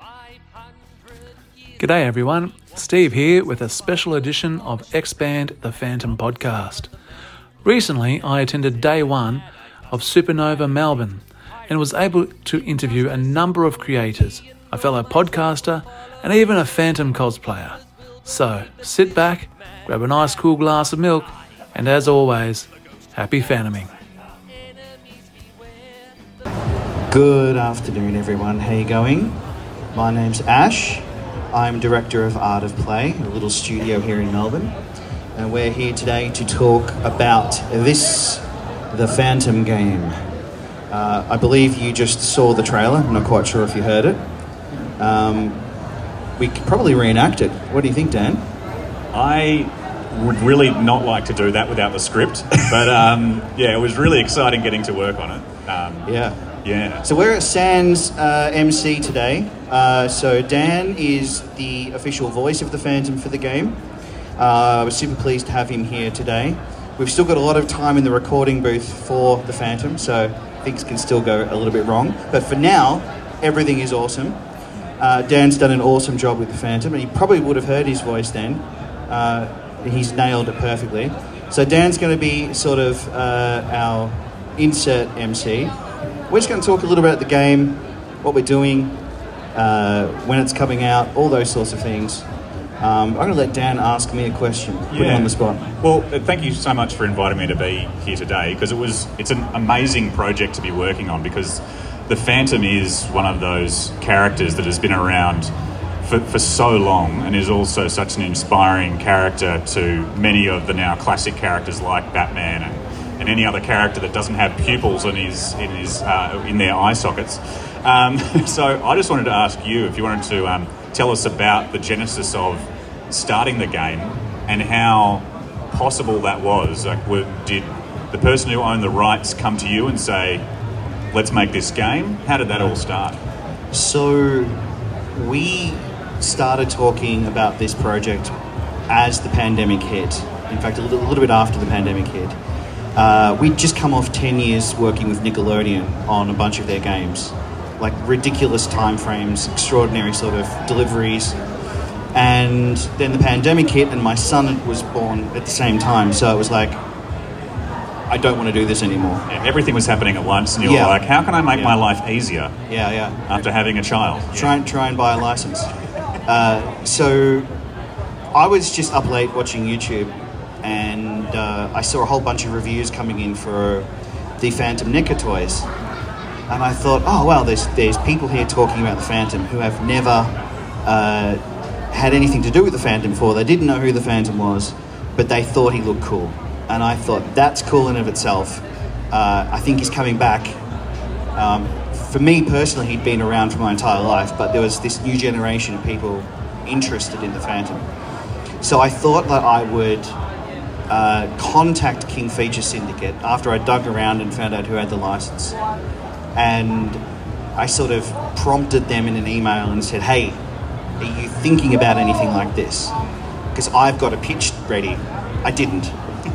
G'day everyone, Steve here with a special edition of Expand the Phantom podcast. Recently I attended day one of Supernova Melbourne and was able to interview a number of creators, a fellow podcaster and even a Phantom cosplayer. So sit back, grab a nice cool glass of milk and as always, happy Phantoming. Good afternoon everyone, how you going? My name's Ash. I'm Director of Art of Play, a little studio here in Melbourne, and we're here today to talk about the Phantom game. I believe you just saw the trailer, I'm not quite sure if you heard it. We could probably reenact it. What do you think, Dan? I would really not like to do that without the script, but it was really exciting getting to work on it. Yeah. So we're at Sans MC today. So Dan is the official voice of the Phantom for the game. I was super pleased to have him here today. We've still got a lot of time in the recording booth for the Phantom, so things can still go a little bit wrong. But for now, everything is awesome. Dan's done an awesome job with the Phantom, and you probably would have heard his voice then. He's nailed it perfectly. So Dan's going to be sort of our insert MC. We're just going to talk a little bit about the game, what we're doing, when it's coming out, all those sorts of things. I'm going to let Dan ask me a question, put him on the spot. Well, thank you so much for inviting me to be here today, because it's an amazing project to be working on, because the Phantom is one of those characters that has been around for so long and is also such an inspiring character to many of the now classic characters like Batman and any other character that doesn't have pupils in their eye sockets. So I just wanted to ask you if you wanted to tell us about the genesis of starting the game and how possible that was. Like, did the person who owned the rights come to you and say, let's make this game? How did that all start? So we started talking about this project as the pandemic hit. In fact, a little bit after the pandemic hit. We'd just come off 10 years working with Nickelodeon on a bunch of their games. Like ridiculous time frames, extraordinary sort of deliveries. And then the pandemic hit and my son was born at the same time. So it was like, I don't want to do this anymore. And everything was happening at once and you were like, how can I make my life easier? Yeah. After having a child. Try and buy a license. So I was just up late watching YouTube and I saw a whole bunch of reviews coming in for the Phantom NECA toys. And I thought, oh, well, there's people here talking about the Phantom who have never had anything to do with the Phantom before. They didn't know who the Phantom was, but they thought he looked cool. And I thought, that's cool in of itself. I think he's coming back. For me personally, he'd been around for my entire life, but there was this new generation of people interested in the Phantom. So I thought that I would contact King Feature Syndicate after I dug around and found out who had the license. And I sort of prompted them in an email and said, hey, are you thinking about anything like this? Because I've got a pitch ready. I didn't.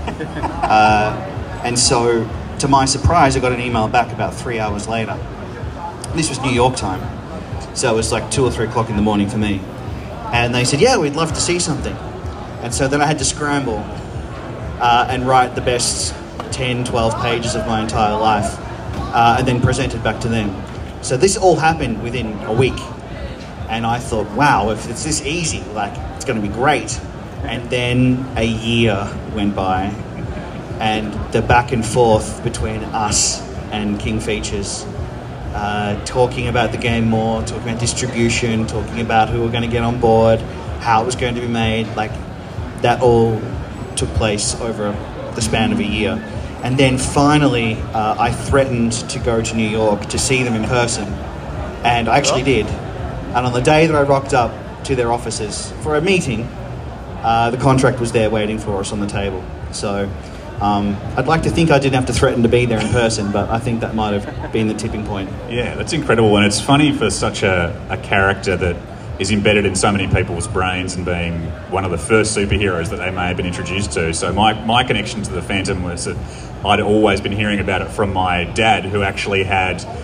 And so, to my surprise, I got an email back about 3 hours later. This was New York time. So it was like 2 or 3 o'clock in the morning for me. And they said, yeah, we'd love to see something. And so then I had to scramble and write the best 10, 12 pages of my entire life and then present it back to them. So this all happened within a week. And I thought, wow, if it's this easy, like, it's going to be great. And then a year went by and the back and forth between us and King Features, talking about the game more, talking about distribution, talking about who were going to get on board, how it was going to be made, like that all took place over the span of a year. And then finally, I threatened to go to New York to see them in person, and I actually did. And on the day that I rocked up to their offices for a meeting, the contract was there waiting for us on the table. So I'd like to think I didn't have to threaten to be there in person, but I think that might have been the tipping point. Yeah, that's incredible. And it's funny for such a character that is embedded in so many people's brains and being one of the first superheroes that they may have been introduced to. So my connection to the Phantom was that I'd always been hearing about it from my dad, who actually had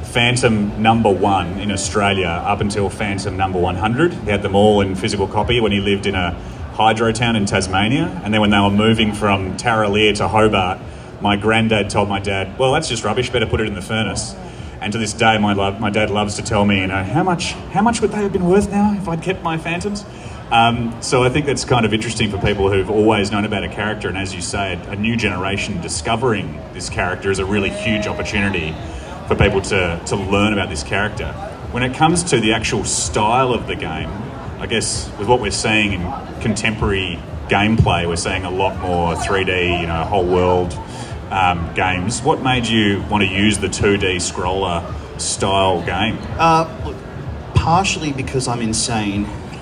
Phantom #1 in Australia up until Phantom #100. He had them all in physical copy when he lived in a hydro town in Tasmania. And then when they were moving from Tarraleer to Hobart, my granddad told my dad, well, that's just rubbish, better put it in the furnace. And to this day, my dad loves to tell me, how much would they have been worth now if I'd kept my Phantoms? So I think that's kind of interesting for people who've always known about a character. And as you say, a new generation discovering this character is a really huge opportunity for people to learn about this character. When it comes to the actual style of the game, I guess with what we're seeing in contemporary gameplay, we're seeing a lot more 3D, whole world games. What made you want to use the 2D scroller style game? Look, partially because I'm insane,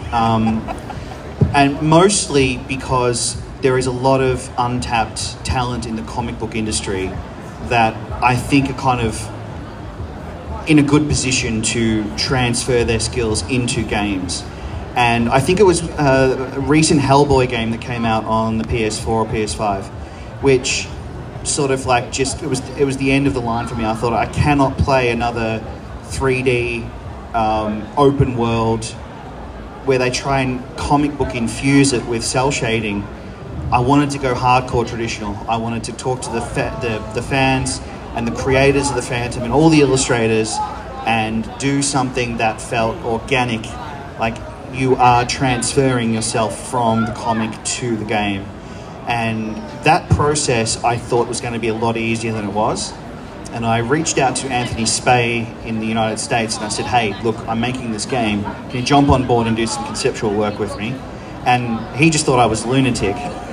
and mostly because there is a lot of untapped talent in the comic book industry that I think are kind of in a good position to transfer their skills into games. And I think it was a recent Hellboy game that came out on the PS4 or PS5, which sort of like it was the end of the line for me. I thought, I cannot play another 3D open world where they try and comic book infuse it with cell shading. I wanted to go hardcore traditional. I wanted to talk to the fans and the creators of the Phantom and all the illustrators and do something that felt organic, like you are transferring yourself from the comic to the game. And that process I thought was going to be a lot easier than it was. And I reached out to Anthony Spey in the United States and I said, hey, look, I'm making this game. Can you jump on board and do some conceptual work with me? And he just thought I was a lunatic.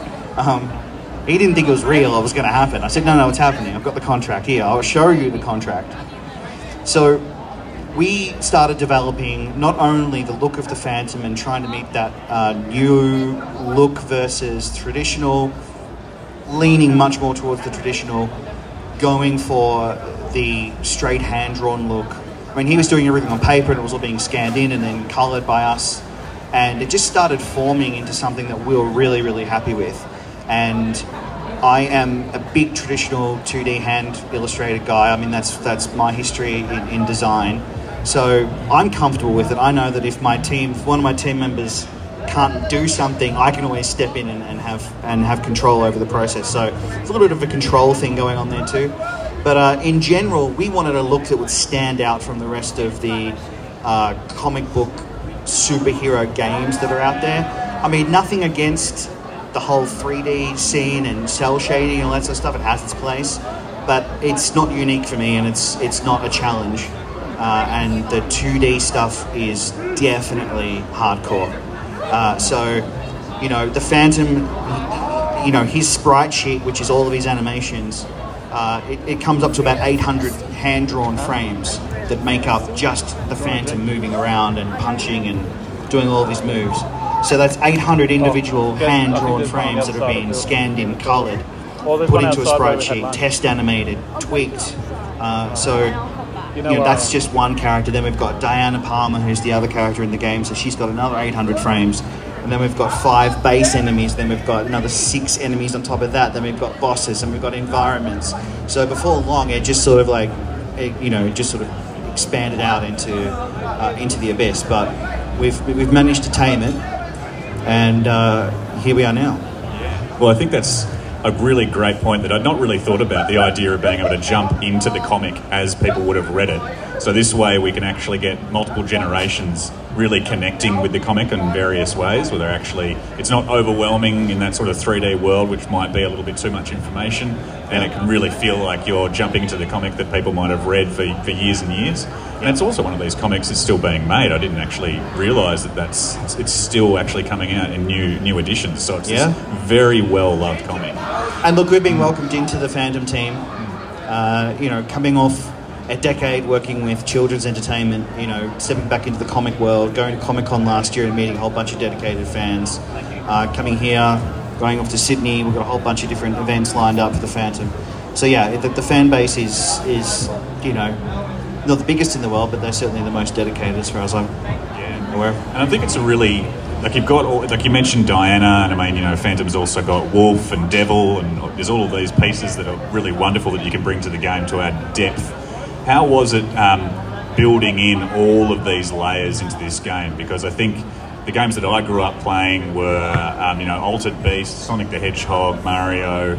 He didn't think it was real or it was going to happen. I said, no, it's happening. I've got the contract here. I'll show you the contract. So we started developing not only the look of the Phantom and trying to meet that new look versus traditional, leaning much more towards the traditional, going for the straight hand-drawn look. I mean, he was doing everything on paper and it was all being scanned in and then coloured by us. And it just started forming into something that we were really, really happy with. And I am a big traditional 2D hand illustrated guy. I mean, that's my history in design. So I'm comfortable with it. I know that if one of my team members can't do something, I can always step in and have control over the process. So it's a little bit of a control thing going on there too. But in general, we wanted a look that would stand out from the rest of the comic book superhero games that are out there. I mean, nothing against the whole 3D scene and cell shading and all that sort of stuff. It has its place, but it's not unique for me and it's not a challenge. And the 2D stuff is definitely hardcore. So, the Phantom, his sprite sheet, which is all of his animations, it comes up to about 800 hand-drawn frames that make up just the Phantom moving around and punching and doing all of his moves. So that's 800 individual hand-drawn frames that have been scanned in, coloured, put into a sprite sheet, test animated, tweaked. That's just one character. Then we've got Diana Palmer, who's the other character in the game, so she's got another 800 frames. And then we've got 5 base enemies, then we've got another 6 enemies on top of that, then we've got bosses, and we've got environments. So before long, it just sort of expanded out into the abyss. But we've managed to tame it, and here we are now. Well, I think that's a really great point that I'd not really thought about, the idea of being able to jump into the comic as people would have read it. So this way we can actually get multiple generations really connecting with the comic in various ways, where it's not overwhelming in that sort of 3D world, which might be a little bit too much information, and it can really feel like you're jumping into the comic that people might have read for years and years. And it's also one of these comics that's still being made. I didn't actually realise it's still actually coming out in new editions. So it's this very well-loved comic. And look, we've been welcomed into the Phantom team, coming off a decade working with children's entertainment, stepping back into the comic world, going to Comic-Con last year and meeting a whole bunch of dedicated fans, coming here, going off to Sydney. We've got a whole bunch of different events lined up for the Phantom. So yeah, the fan base is not the biggest in the world, but they're certainly the most dedicated as far as I'm aware. And I think it's a really, you've got, you mentioned Diana, and I mean, Phantom's also got Wolf and Devil, and there's all of these pieces that are really wonderful that you can bring to the game to add depth. how was it building in all of these layers into this game? Because I think the games that I grew up playing were, Altered Beast, Sonic the Hedgehog, Mario,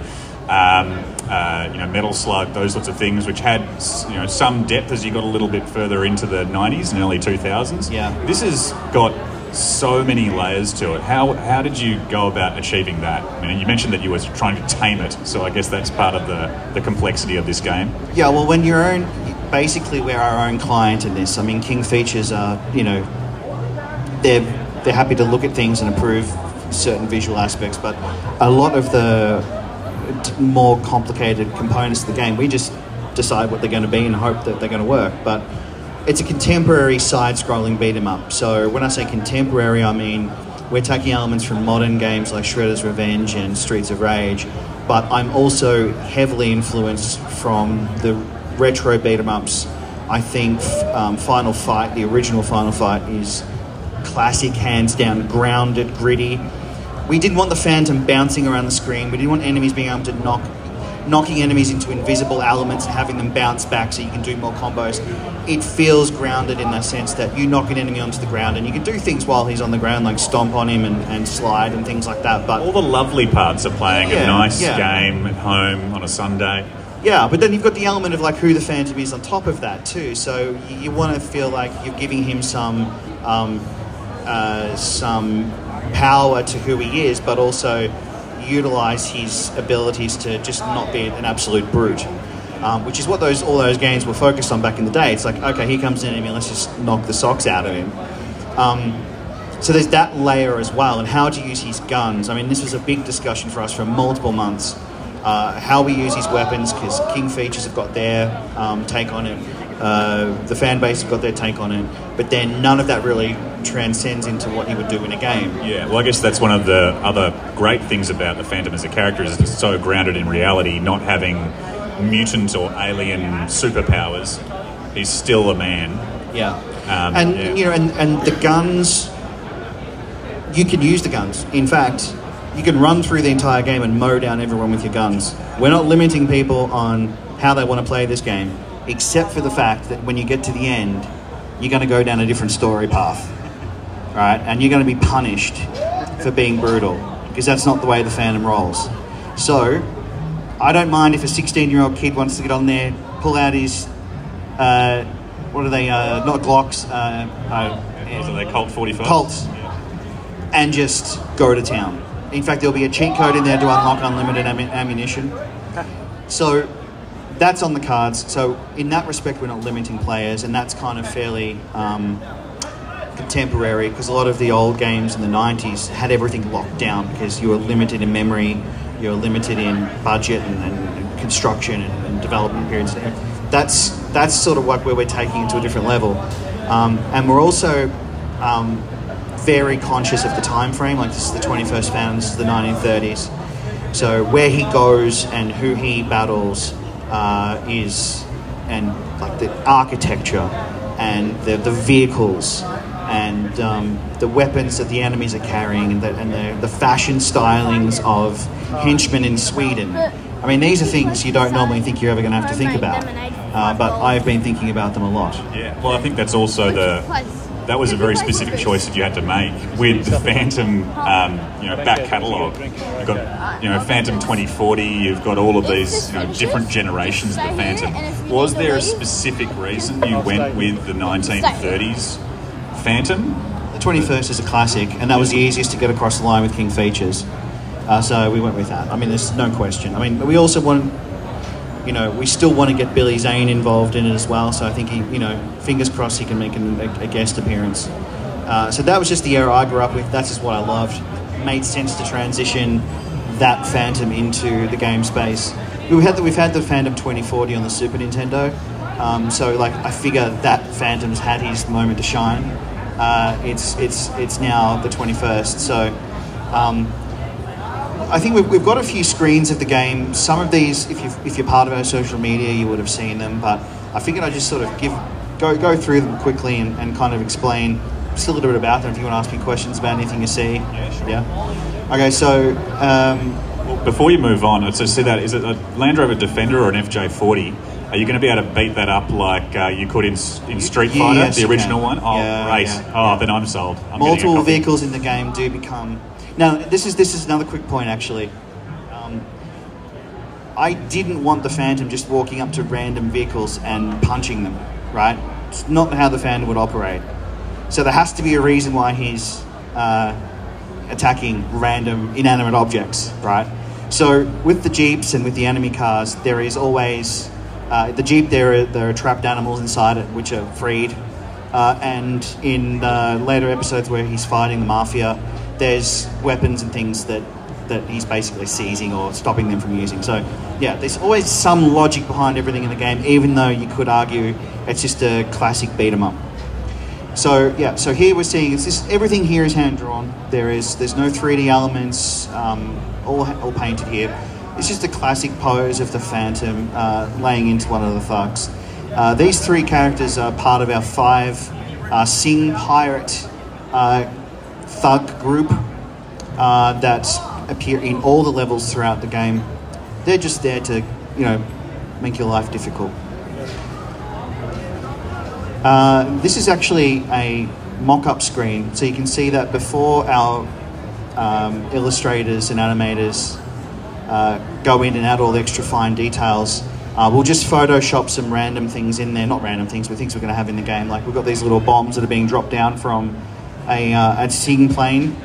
Metal Slug, those sorts of things, which had, some depth as you got a little bit further into the 90s and early 2000s. Yeah. This has got so many layers to it. How did you go about achieving that? I mean, you mentioned that you were trying to tame it, so I guess that's part of the complexity of this game. Yeah, well, when basically we're our own client in this. I mean, King Features are, they're happy to look at things and approve certain visual aspects, but a lot of the more complicated components of the game, we just decide what they're going to be and hope that they're going to work. But it's a contemporary side-scrolling beat-em-up. So when I say contemporary, I mean we're taking elements from modern games like Shredder's Revenge and Streets of Rage, but I'm also heavily influenced from the retro beat-em-ups. I think Final Fight, the original Final Fight, is classic, hands down, grounded, gritty. We didn't want the Phantom bouncing around the screen. We didn't want enemies being able to knocking enemies into invisible elements and having them bounce back so you can do more combos. It feels grounded in the sense that you knock an enemy onto the ground and you can do things while he's on the ground, like stomp on him and slide and things like that. But all the lovely parts of playing a nice game at home on a Sunday. Yeah, but then you've got the element of like who the Phantom is on top of that too. So you want to feel like you're giving him some power to who he is, but also utilize his abilities to just not be an absolute brute, which is what all those games were focused on back in the day. It's like, okay, here comes an enemy, let's just knock the socks out of him. So there's that layer as well, and how to use his guns. I mean, this was a big discussion for us for multiple months. How we use his weapons, because King Features have got their take on it. The fan base have got their take on it, but then none of that really transcends into what he would do in a game. Yeah, well, I guess that's one of the other great things about the Phantom as a character, is it's so grounded in reality, not having mutant or alien superpowers. He's still a man. Yeah. And the guns, you can use the guns. In fact, you can run through the entire game and mow down everyone with your guns. We're not limiting people on how they want to play this game, except for the fact that when you get to the end, you're going to go down a different story path, right? And you're going to be punished for being brutal, because that's not the way the Phantom rolls. So, I don't mind if a 16-year-old kid wants to get on there, pull out his, what are they, not Glocks, Was it they Colt 45? Colts, and just go to town. In fact, there'll be a cheat code in there to unlock unlimited ammunition. So that's on the cards. So in that respect, we're not limiting players, and that's kind of fairly contemporary, because a lot of the old games in the 90s had everything locked down because you were limited in memory, you were limited in budget and construction and development periods. That's sort of where we're taking it to a different level. And we're also very conscious of the time frame. Like, this is the 21st Phantom, this is the 1930s. So where he goes and who he battles and like the architecture and the vehicles and the weapons that the enemies are carrying and the fashion stylings of henchmen in Sweden. I mean, these are things you don't normally think you're ever going to have to think about, but I've been thinking about them a lot. Yeah, well, I think that's also that was a very specific choice that you had to make with the Phantom, back catalogue. You've got, Phantom 2040. You've got all of these, different generations of the Phantom. Was there a specific reason you went with the 1930s Phantom? The 21st is a classic, and that was the easiest to get across the line with King Features. So we went with that. I mean, there's no question. I mean, we also want, we still want to get Billy Zane involved in it as well. So I think he, fingers crossed he can make a guest appearance. So that was just the era I grew up with. That's just what I loved. It made sense to transition that Phantom into the game space. We've had the Phantom 2040 on the Super Nintendo. So I figure that Phantom's had his moment to shine. It's now the 21st. So I think we've got a few screens of the game. Some of these, if you're part of our social media, you would have seen them. But I figured I'd just sort of go through them quickly and kind of explain just a little bit about them. If you want to ask me questions about anything you see. Yeah, sure. Yeah. Okay, so before you move on, so see that is it a Land Rover Defender or an FJ40? Are you going to be able to beat that up like you could in Street Fighter, yes, the you original can. one? Oh, Yeah, great. yeah. Then I'm sold. I'm getting a Multiple copy. vehicles in the game do become... Now, this is another quick point, actually. I didn't want the Phantom just walking up to random vehicles and punching them, right? It's not how the Phantom would operate. So there has to be a reason why he's attacking random inanimate objects, right? So with the Jeeps and with the enemy cars, there is always... the Jeep, there are trapped animals inside it, which are freed. And in later episodes where he's fighting the Mafia, there's weapons and things that he's basically seizing or stopping them from using. So, yeah, there's always some logic behind everything in the game, even though you could argue it's just a classic beat-em-up. So, yeah, so here we're seeing everything here is hand-drawn. There's no 3D elements, all painted here. It's just a classic pose of the Phantom laying into one of the thugs. These three characters are part of our 5 Sing Pirate thug group that appear in all the levels throughout the game. They're just there to, make your life difficult. This is actually a mock-up screen, so you can see that before our illustrators and animators go in and add all the extra fine details, we'll just Photoshop some random things in there, not random things, but things we're going to have in the game. Like we've got these little bombs that are being dropped down from a Sing plane.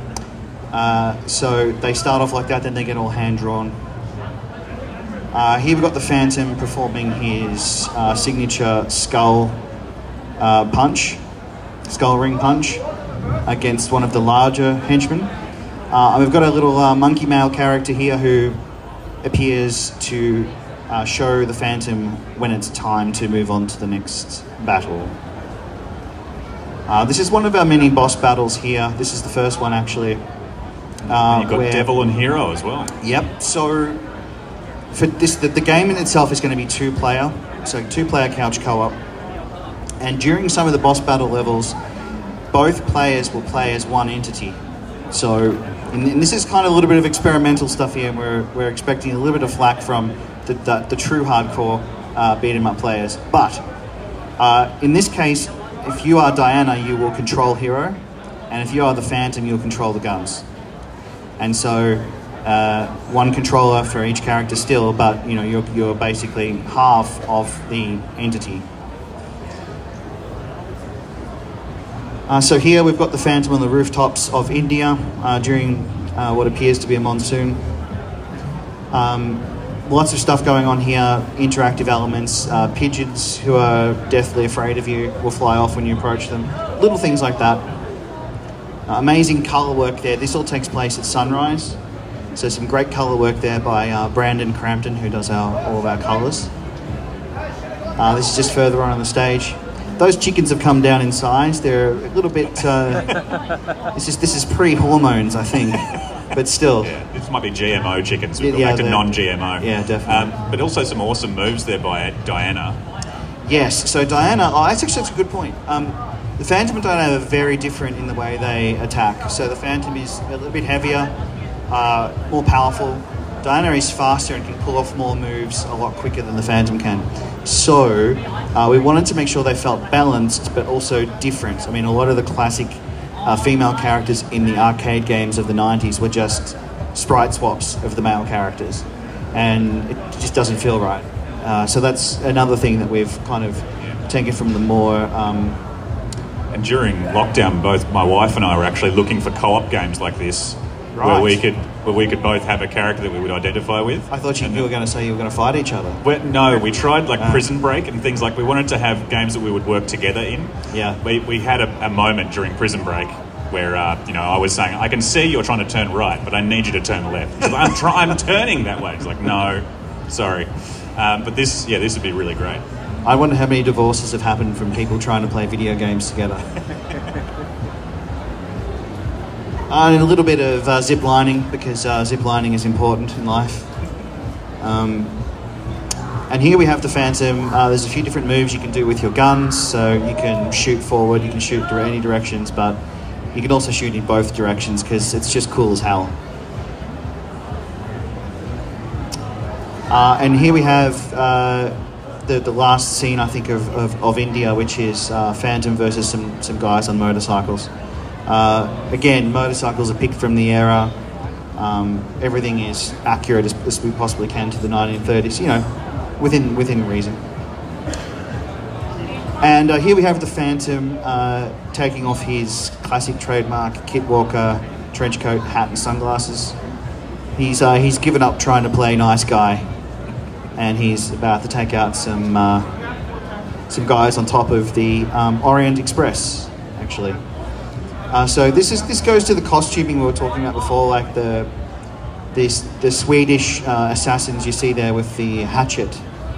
So they start off like that, then they get all hand-drawn. Here we've got the Phantom performing his signature skull ring punch against one of the larger henchmen. And we've got a little monkey male character here who appears to show the Phantom when it's time to move on to the next battle. This is one of our mini boss battles here. This is the first one, actually. You've got Devil and Hero as well. Yep. So for this, the game in itself is going to be 2-player, so 2-player couch co-op. And during some of the boss battle levels, both players will play as one entity. So, and this is kind of a little bit of experimental stuff here. We're expecting a little bit of flack from the true hardcore beat 'em up players. But in this case, if you are Diana, you will control Hero, and if you are the Phantom, you'll control the guns. And so, one controller for each character still, but you're basically half of the entity. So here we've got the Phantom on the rooftops of India during what appears to be a monsoon. Lots of stuff going on here, interactive elements. Pigeons who are deathly afraid of you will fly off when you approach them. Little things like that. Amazing colour work there. This all takes place at sunrise. So some great colour work there by Brandon Crampton, who does all of our colours. This is just further on the stage. Those chickens have come down in size. They're a little bit... this is pre-hormones, I think. But still. Yeah, this might be GMO chickens. We've gone back to non-GMO. Yeah, definitely. But also some awesome moves there by Diana. Yes, so Diana... Oh, that's actually a good point. The Phantom and Diana are very different in the way they attack. So the Phantom is a little bit heavier, more powerful. Diana is faster and can pull off more moves a lot quicker than the Phantom can. So we wanted to make sure they felt balanced but also different. I mean, a lot of the classic female characters in the arcade games of the 90s were just sprite swaps of the male characters. And it just doesn't feel right. So that's another thing that we've kind of taken from the more... And during lockdown, both my wife and I were actually looking for co-op games like this. Right. Where we could both have a character that we would identify with. I thought you were going to say you were going to fight each other. No, we tried Prison Break and things like... We wanted to have games that we would work together in. Yeah. We had a moment during Prison Break where, I was saying, I can see you're trying to turn right, but I need you to turn left. He's like, I'm turning that way. He's like, no, sorry. But this would be really great. I wonder how many divorces have happened from people trying to play video games together. And a little bit of zip lining, because zip lining is important in life. And here we have the Phantom. There's a few different moves you can do with your guns. So you can shoot forward, you can shoot any directions, but you can also shoot in both directions because it's just cool as hell. And here we have the last scene, I think, of India, which is Phantom versus some guys on motorcycles. Again, motorcycles are picked from the era. Everything is accurate as we possibly can to the 1930s, you know, within reason. And here we have the Phantom taking off his classic trademark Kit Walker trench coat, hat and sunglasses. He's given up trying to play nice guy, and he's about to take out some guys on top of the Orient Express, actually. So this goes to the costuming we were talking about before, like the Swedish assassins you see there with the hatchet.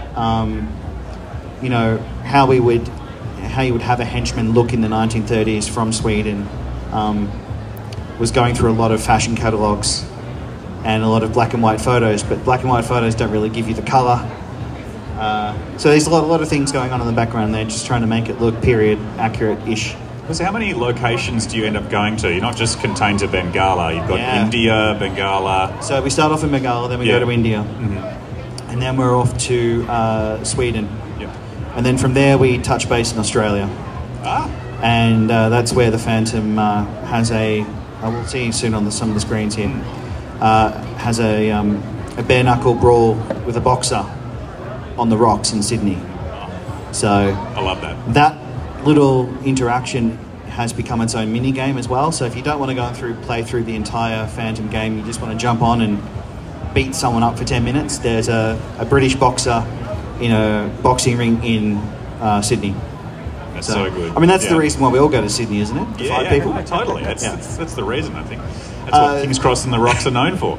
You know how you would have a henchman look in the 1930s from Sweden. Was going through a lot of fashion catalogues and a lot of black and white photos, but black and white photos don't really give you the colour. So there's a lot of things going on in the background there, just trying to make it look period accurate-ish. So how many locations do you end up going to? You're not just contained to Bengala. You've got India, Bengala. So we start off in Bengala, then we go to India. Mm-hmm. And then we're off to Sweden. Yep. And then from there we touch base in Australia. And that's where the Phantom has we'll see soon on some of the screens here, has a bare knuckle brawl with a boxer on the rocks in Sydney. So I love that. That little interaction has become its own mini game as well. So if you don't want to play through the entire Phantom game, you just want to jump on and beat someone up for 10 minutes, there's a British boxer in a boxing ring in Sydney. That's so good. I mean, that's the reason why we all go to Sydney, isn't it? To fight people? Totally. That's the reason, I think. That's what King's Cross and the Rocks are known for.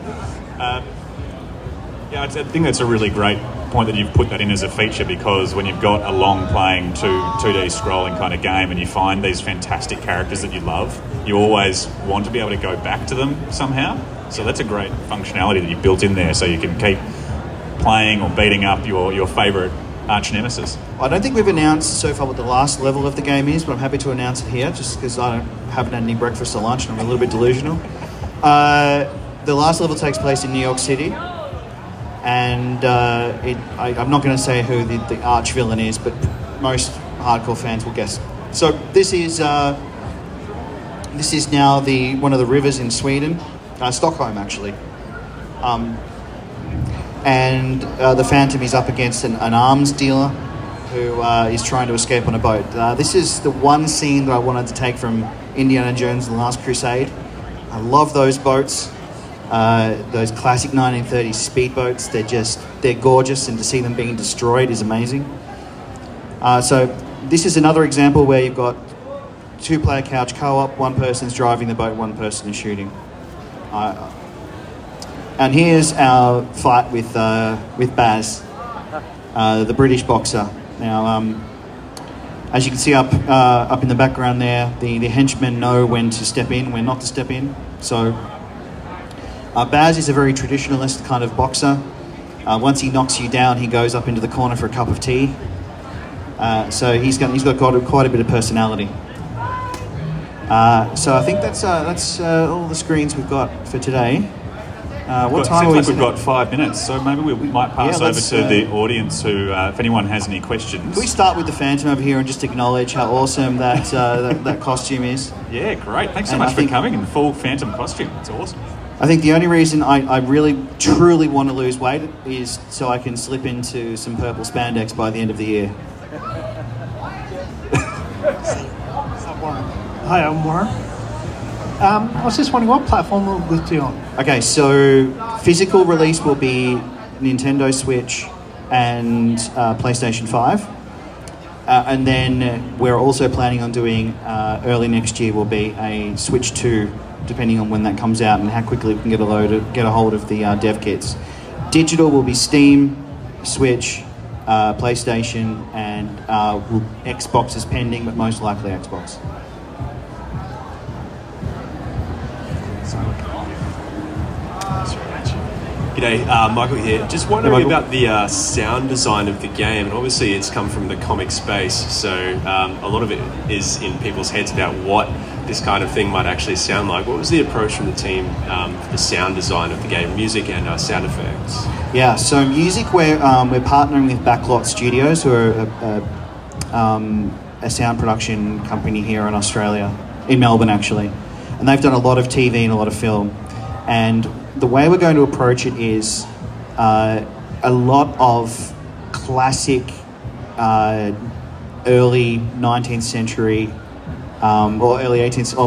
I think that's a really great point that you've put that in as a feature, because when you've got a long playing 2D scrolling kind of game and you find these fantastic characters that you love, you always want to be able to go back to them somehow. So that's a great functionality that you've built in there, so you can keep playing or beating up your favourite arch nemesis. I don't think we've announced so far what the last level of the game is, but I'm happy to announce it here, just because I haven't had any breakfast or lunch and I'm a little bit delusional. The last level takes place in New York City. And I'm not going to say who the arch villain is, but most hardcore fans will guess. So this is now one of the rivers in Sweden, Stockholm actually. And the Phantom is up against an arms dealer who is trying to escape on a boat. This is the one scene that I wanted to take from Indiana Jones and the Last Crusade. I love those boats. Those classic 1930s speedboats, they're gorgeous, and to see them being destroyed is amazing. So this is another example where you've got 2-player couch co-op, one person's driving the boat, one person is shooting. And here's our fight with Baz, the British boxer. Now, as you can see up in the background there, the henchmen know when to step in, when not to step in. So Baz is a very traditionalist kind of boxer. Once he knocks you down, he goes up into the corner for a cup of tea. So he's got quite a bit of personality. So I think that's all the screens we've got for today. What time are we? We've got 5 minutes, so maybe we might pass over to the audience who, if anyone has any questions. Can we start with the Phantom over here and just acknowledge how awesome that costume is? Yeah, great. Thanks so much for coming in full Phantom costume. It's awesome. I think the only reason I really, truly want to lose weight is so I can slip into some purple spandex by the end of the year. Hi, I'm Warren. I was just wondering, what platform will this be on? Okay, so physical release will be Nintendo Switch and PlayStation 5. And then we're also planning on doing, early next year will be a Switch 2, depending on when that comes out and how quickly we can get a hold of the dev kits. Digital will be Steam, Switch, PlayStation, and Xbox is pending, but most likely Xbox. G'day, Michael here. Just wondering Michael. about the sound design of the game, and obviously it's come from the comic space, so a lot of it is in people's heads about what this kind of thing might actually sound like. What was the approach from the team for the sound design of the game, music and sound effects? Yeah, so music, we're partnering with Backlot Studios, who are a sound production company here in Australia, in Melbourne actually, and they've done a lot of TV and a lot of film. And the way we're going to approach it is a lot of classic early 19th century or early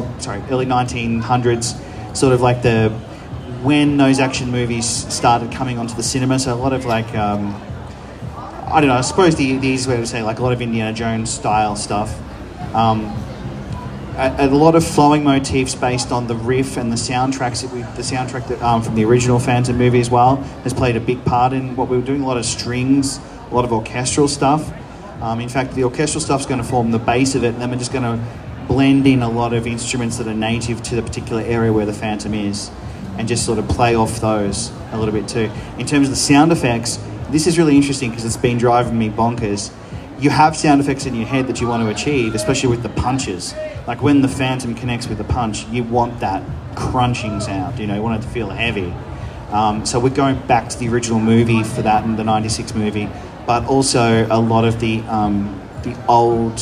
1900s, sort of like when those action movies started coming onto the cinema. So a lot of like, I don't know, I suppose the easiest way to say, like a lot of Indiana Jones style stuff. A lot of flowing motifs based on the riff and the soundtrack that from the original Phantom movie as well has played a big part in what we were doing. A lot of strings, a lot of orchestral stuff. In fact, the orchestral stuff's going to form the base of it, and then we're just going to blend in a lot of instruments that are native to the particular area where the Phantom is, and just sort of play off those a little bit too. In terms of the sound effects, this is really interesting because it's been driving me bonkers. You have sound effects in your head that you want to achieve, especially with the punches. Like when the Phantom connects with the punch, you want that crunching sound, you want it to feel heavy. So we're going back to the original movie for that, in the 96 movie, but also a lot of the old,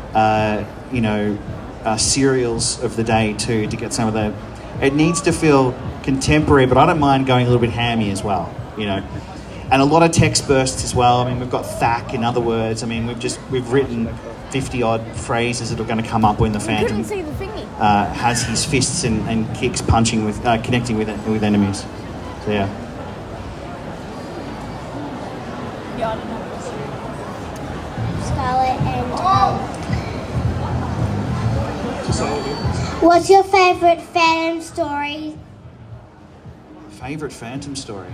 serials of the day too, to get some of the... It needs to feel contemporary, but I don't mind going a little bit hammy as well, And a lot of text bursts as well. I mean, we've got thack, in other words. I mean, we've written 50-odd phrases that are going to come up when the Phantom has his fists and kicks punching with, connecting with enemies. So, yeah. Scarlett, and what's your favourite Phantom story? Favourite Phantom story?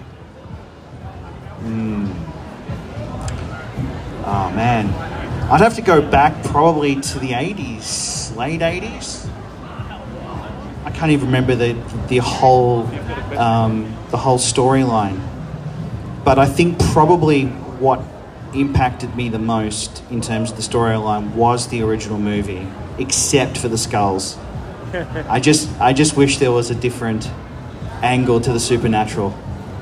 Oh man, I'd have to go back probably to the 80s, late 80s. I can't even remember the whole storyline, but I think probably what impacted me the most in terms of the storyline was the original movie, except for the skulls. I just wish there was a different angle to the supernatural.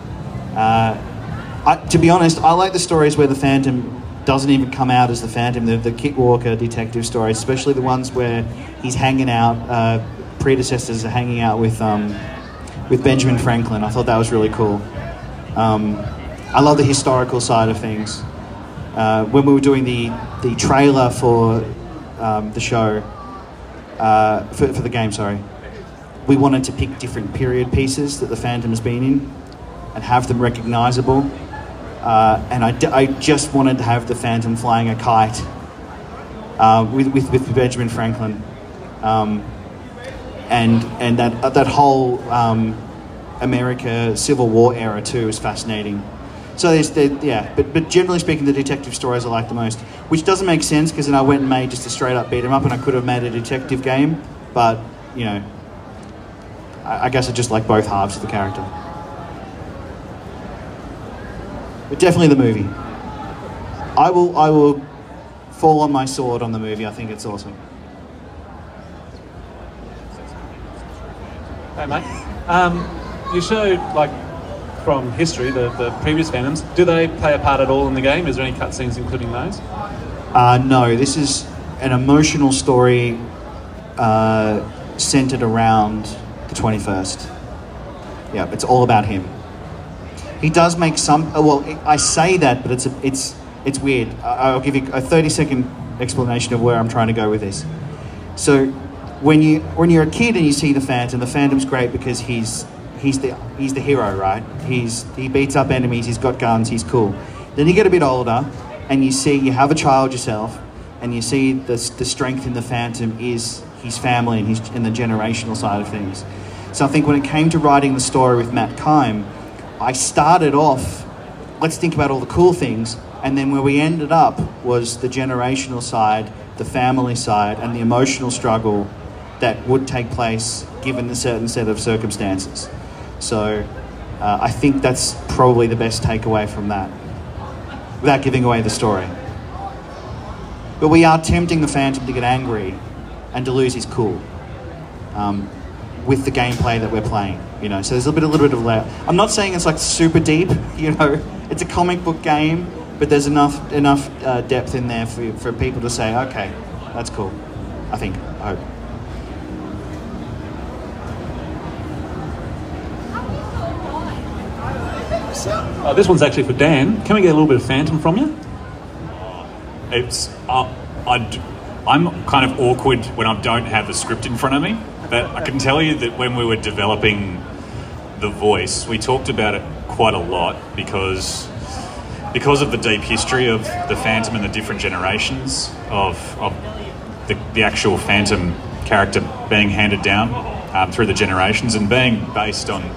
To be honest, I like the stories where the Phantom doesn't even come out as the Phantom, the Kit Walker detective stories, especially the ones where he's hanging out, predecessors are hanging out with Benjamin Franklin. I thought that was really cool. I love the historical side of things. When we were doing the trailer for the show, for the game, we wanted to pick different period pieces that the Phantom has been in and have them recognisable. And I just wanted to have the Phantom flying a kite with Benjamin Franklin, and that whole America Civil War era too is fascinating. So but generally speaking, the detective stories I like the most, which doesn't make sense because then I went and made just a straight up beat 'em up, and I could have made a detective game, but I guess I just like both halves of the character. But definitely the movie. I will fall on my sword on the movie. I think it's awesome. Hey mate, you showed from history the previous Phantoms. Do they play a part at all in the game? Is there any cutscenes including those? No, this is an emotional story centered around the 21st. Yeah, it's all about him. He does make some... Well, I say that, but it's weird. I'll give you a 30-second explanation of where I'm trying to go with this. So, when you're a kid and you see the Phantom's great because he's the hero, right? He beats up enemies. He's got guns. He's cool. Then you get a bit older, and you have a child yourself, and you see the strength in the Phantom is his family and the generational side of things. So I think when it came to writing the story with Matt Kime, I started off, let's think about all the cool things, and then where we ended up was the generational side, the family side, and the emotional struggle that would take place given a certain set of circumstances. So I think that's probably the best takeaway from that, without giving away the story. But we are tempting the Phantom to get angry and to lose his cool with the gameplay that we're playing. So there's a little bit of layer. I'm not saying it's like super deep. It's a comic book game, but there's enough depth in there for people to say, okay, that's cool. I hope. This one's actually for Dan. Can we get a little bit of Phantom from you? I'm kind of awkward when I don't have the script in front of me, but I can tell you that when we were developing the voice, we talked about it quite a lot because of the deep history of the Phantom and the different generations of the actual Phantom character being handed down through the generations and being based on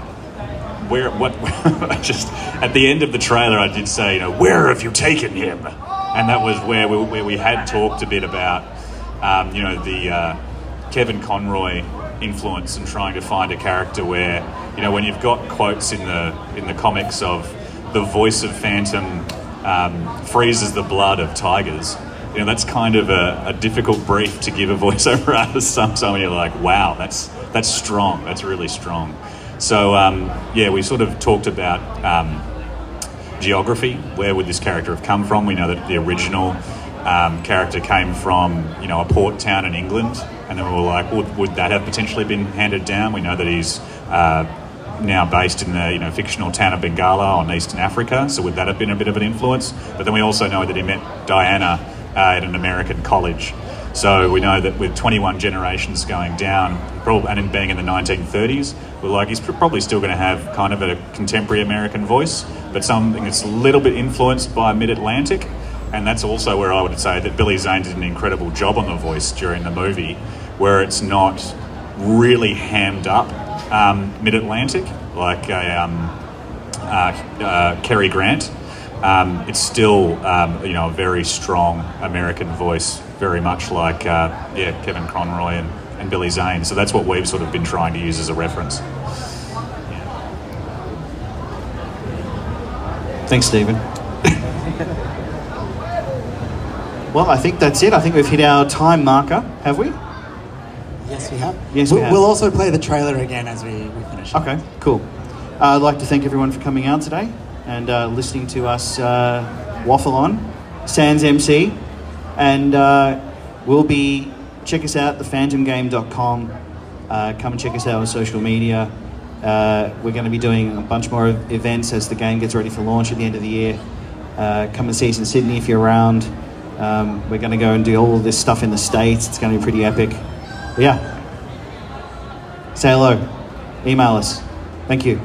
just at the end of the trailer I did say, where have you taken him? And that was where we had talked a bit about, the Kevin Conroy influence and trying to find a character where, when you've got quotes in the comics of the voice of Phantom freezes the blood of tigers, that's kind of a difficult brief to give a voiceover artist. Sometimes you're like, wow, that's strong. That's really strong. So, we sort of talked about geography. Where would this character have come from? We know that the original character came from, a port town in England, and then we were like, would that have potentially been handed down? We know that he's now based in the fictional town of Bengala on Eastern Africa, so would that have been a bit of an influence? But then we also know that he met Diana at an American college. So we know that with 21 generations going down, and him being in the 1930s, we're like, he's probably still going to have kind of a contemporary American voice, but something that's a little bit influenced by Mid-Atlantic. And that's also where I would say that Billy Zane did an incredible job on the voice during the movie, where it's not really hammed up Mid-Atlantic, like Cary Grant. It's still, a very strong American voice, very much like, Kevin Conroy and Billy Zane. So that's what we've sort of been trying to use as a reference. Thanks, Stephen. Well, I think that's it. I think we've hit our time marker, have we? Yes, we have. Yes, we have. We'll also play the trailer again as we finish. Okay, cool. I'd like to thank everyone for coming out today and listening to us waffle on. Sans MC. And check us out, thephantomgame.com. Come and check us out on social media. We're going to be doing a bunch more events as the game gets ready for launch at the end of the year. Come and see us in Sydney if you're around. We're going to go and do all of this stuff in the States. It's going to be pretty epic. But yeah. Say hello. Email us. Thank you.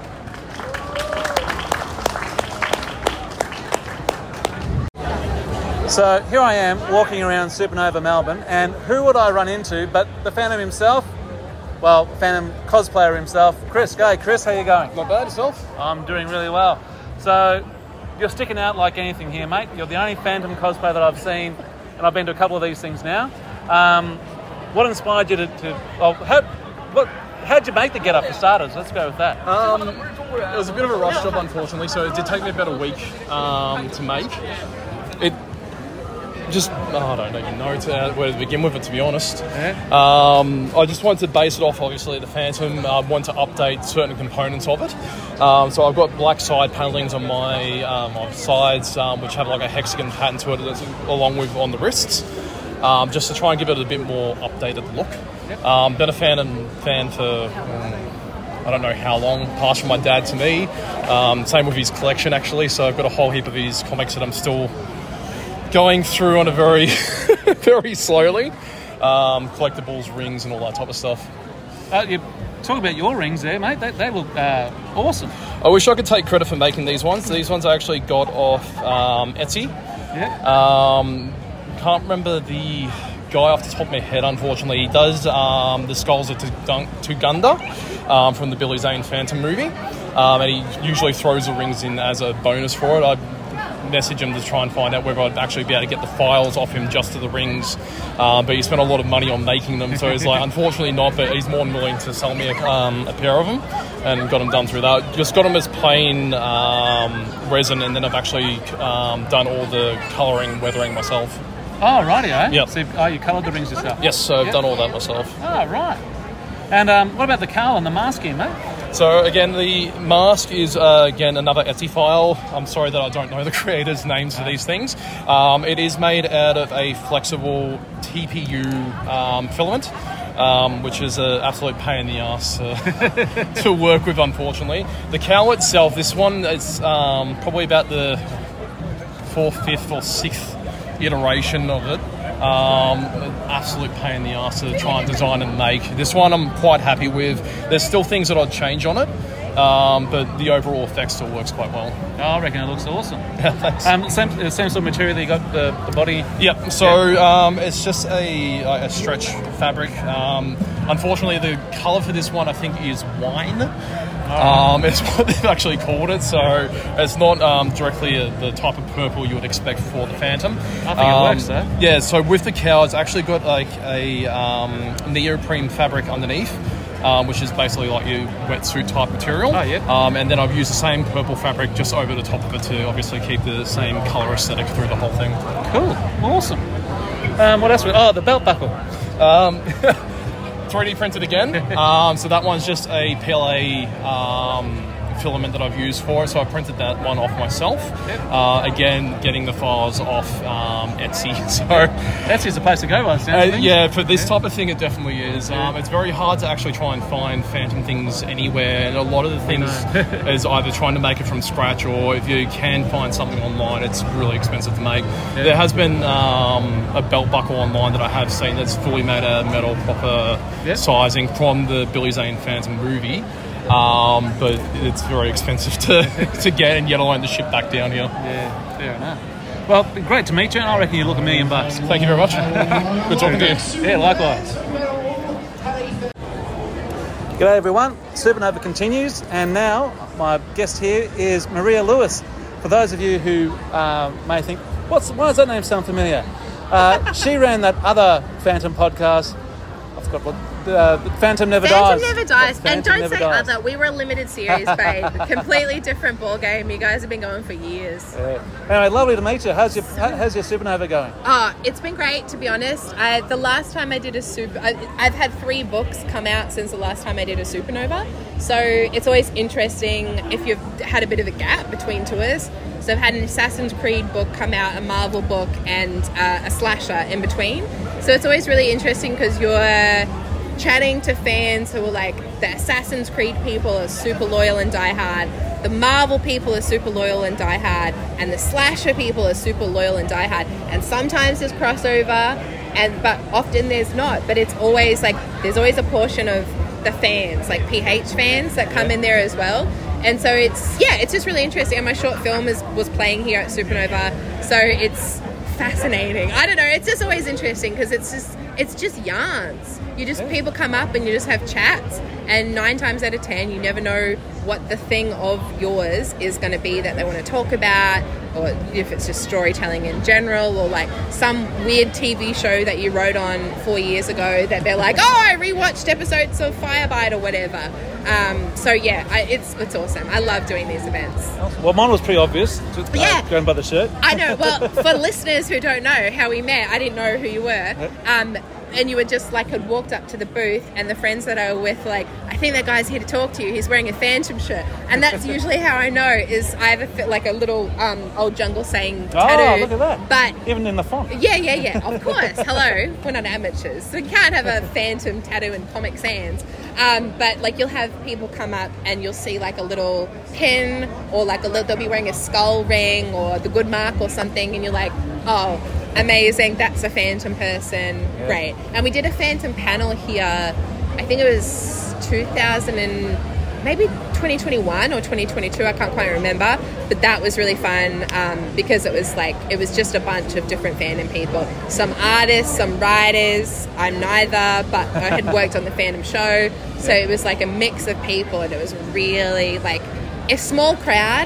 So here I am walking around Supernova Melbourne, and who would I run into but the Phantom himself? Well, Phantom cosplayer himself, Chris. Hey, Chris, how you going? Not bad, yourself? I'm doing really well. So you're sticking out like anything here, mate. You're the only Phantom cosplayer that I've seen, and I've been to a couple of these things now. What inspired you how'd you make the get-up for starters? Let's go with that. It was a bit of a rush job, unfortunately, so it did take me about a week to make. I don't even know where to begin with it, to be honest. Yeah. I just wanted to base it off, obviously, the Phantom. I wanted to update certain components of it. So I've got black side panellings on my sides, which have like a hexagon pattern to it, along with on the wrists, just to try and give it a bit more updated look. Yep. Been a Phantom fan for I don't know how long, passed from my dad to me. Same with his collection, actually. So I've got a whole heap of his comics that I'm still going through on a very, very slowly. Collectibles, rings, and all that type of stuff. You talk about your rings there, mate. They look awesome. I wish I could take credit for making these ones. These ones I actually got off Etsy. Yeah. Can't remember the guy off the top of my head, unfortunately. He does the Skulls of Tugunda from the Billy Zane Phantom movie. And he usually throws the rings in as a bonus for it. message him to try and find out whether I'd actually be able to get the files off him just to the rings. But he spent a lot of money on making them, so he's like, unfortunately not, but he's more than willing to sell me a pair of them, and got them done through that. Just got them as plain resin, and then I've actually done all the colouring, weathering myself. Oh, rightio. Yep. So you coloured the rings yourself? Yes, so I've done all that myself. Oh, right. And what about the cowl and the masking, mate? So again, the mask is again another Etsy file. I'm sorry that I don't know the creators' names for these things. It is made out of a flexible TPU filament, which is an absolute pain in the ass to work with, unfortunately. The cowl itself, this one is probably about the 4th, 5th or 6th iteration of it. Absolute pain in the ass to try and design and make. This one I'm quite happy with. There's still things that I'd change on it, but the overall effect still works quite well. Oh, I reckon it looks awesome. Thanks. Same sort of material that you got the body. Yep. So it's just a stretch fabric. Unfortunately, the colour for this one I think is wine. It's what they've actually called it, so it's not directly the type of purple you would expect for the Phantom. I think it works though. Yeah, so with the cowl, it's actually got like a neoprene fabric underneath, which is basically like your wetsuit type material. Oh, yeah. And then I've used the same purple fabric just over the top of it to obviously keep the same colour aesthetic through the whole thing. Cool, awesome. What else? The belt buckle. 3D printed again. So that one's just a PLA filament that I've used for it. So I printed that one off myself. Yep. Again, getting the files off Etsy. So Etsy's the place to go, I think. yeah, for this type of thing, it definitely is. It's very hard to actually try and find Phantom things anywhere, and a lot of the things is either trying to make it from scratch, or if you can find something online, it's really expensive to make. Yeah. There has been a belt buckle online that I have seen that's fully made out of metal, proper sizing from the Billy Zane Phantom movie. But it's very expensive to get, and yet alone to ship back down here. Yeah, fair enough. Well, great to meet you, and I reckon you look $1 million. Thank you very much. Good talking to you. Yeah, likewise. G'day everyone, Supernova continues, and now my guest here is Maria Lewis. For those of you who may think, why does that name sound familiar? She ran that other Phantom podcast. I forgot what. Phantom Never Dies. Phantom Never Dies. Phantom And don't Never say Dies. other. We were a limited series, babe. Completely different ball game. You guys have been going for years. Anyway, lovely to meet you. How's your Supernova going? It's been great, to be honest. The last time I did I've had 3 books come out since the last time I did a Supernova. So it's always interesting if you've had a bit of a gap between tours. So I've had an Assassin's Creed book come out, a Marvel book, and a slasher in between. So it's always really interesting because you're chatting to fans who are like, the Assassin's Creed people are super loyal and diehard, the Marvel people are super loyal and diehard, and the slasher people are super loyal and diehard. And sometimes there's crossover, but often there's not. But it's always like, there's always a portion of the fans, like PH fans, that come in there as well. And so it's just really interesting. And my short film was playing here at Supernova, so it's fascinating. I don't know, it's just always interesting because it's just yarns. People come up and you just have chats, and 9 times out of 10 you never know what the thing of yours is going to be that they want to talk about, or if it's just storytelling in general, or like some weird TV show that you wrote on 4 years ago that they're like, oh, I rewatched episodes of Firebite or whatever. It's awesome. I love doing these events. Well, mine was pretty obvious, going by the shirt. I know. Well, for listeners who don't know how we met, I didn't know who you were. And you were just like, had walked up to the booth, and the friends that I were with were like, I think that guy's here to talk to you. He's wearing a Phantom shirt. And that's usually how I know, is I have a little old jungle saying tattoo. Oh, look at that. But even in the font. Yeah. Of course. Hello. We're not amateurs. So you can't have a Phantom tattoo in Comic Sans. But like, you'll have people come up and you'll see like a little pin, or like they'll be wearing a skull ring or the good mark or something, and you're like, oh, amazing, that's a Phantom person. Yeah. Great. And we did a Phantom panel here, I think it was 2021 or 2022, I can't quite remember, but that was really fun, because it was just a bunch of different Phantom people, some artists, some writers. I'm neither, but I had worked on the Phantom show, so it was like a mix of people, and it was really like a small crowd,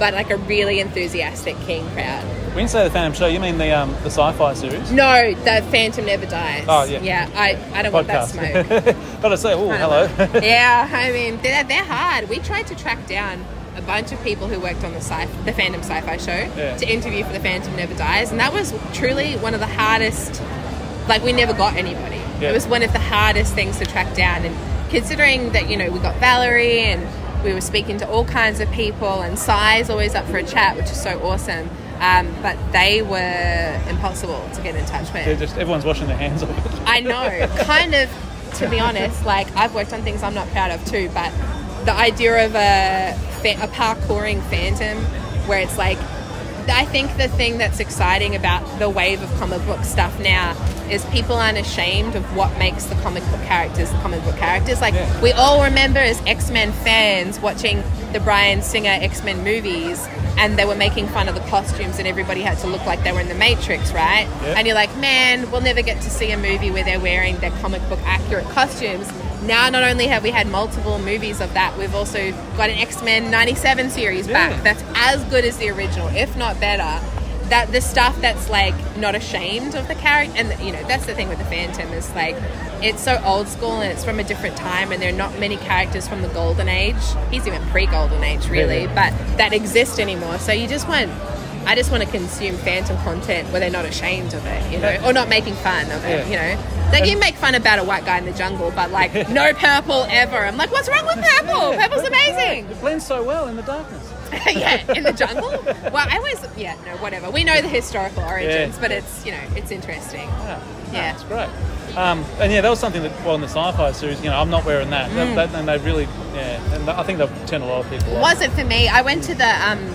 but like a really enthusiastic, keen crowd. When you say the Phantom show, you mean the sci-fi series? No, the Phantom Never Dies. Oh, yeah. Yeah, I don't want that smoke. But I say, oh, hello. Yeah, I mean, they're hard. We tried to track down a bunch of people who worked on the Phantom Sci-Fi show to interview for the Phantom Never Dies, and that was truly one of the hardest. Like, we never got anybody. Yeah. It was one of the hardest things to track down, and considering that, you know, we got Valerie and we were speaking to all kinds of people, and Sai's always up for a chat, which is so awesome. But they were impossible to get in touch with. They're just, everyone's washing their hands of it. I know, kind of, to be honest, like, I've worked on things I'm not proud of too, but the idea of a parkouring Phantom, where it's like, I think the thing that's exciting about the wave of comic book stuff now is people aren't ashamed of what makes the comic book characters. Like, we all remember as X-Men fans watching the Bryan Singer X-Men movies, and they were making fun of the costumes and everybody had to look like they were in the Matrix, right? Yeah. And you're like, man, we'll never get to see a movie where they're wearing their comic book accurate costumes. Now, not only have we had multiple movies of that, we've also got an X-Men 97 series back that's as good as the original, if not better. That the stuff that's like not ashamed of the character, and you know, that's the thing with the Phantom, is like, it's so old school and it's from a different time, and there are not many characters from the Golden Age. He's even pre-Golden Age, really, but that exist anymore. So I just want to consume Phantom content where they're not ashamed of it, you know, or not making fun of it, you know. They can make fun about a white guy in the jungle, but like, no purple ever. I'm like, what's wrong with purple? Purple's amazing. It blends so well in the darkness. Yeah, in the jungle. Well, whatever. We know the historical origins, but it's, you know, it's interesting. Yeah, it's great. And that was something that, well, in the sci-fi series, you know, I'm not wearing that. And they really, and I think they've turned a lot of people off. Wasn't for me. I went to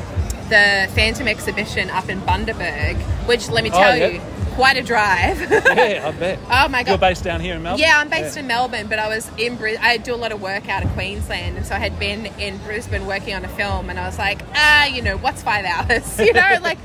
the Phantom exhibition up in Bundaberg, which, let me tell you, quite a drive. Yeah, I bet. Oh my God. You're based down here in Melbourne? Yeah, I'm based in Melbourne, but I was in I do a lot of work out of Queensland, and so I had been in Brisbane working on a film, and I was like, you know, what's 5 hours? You know, like,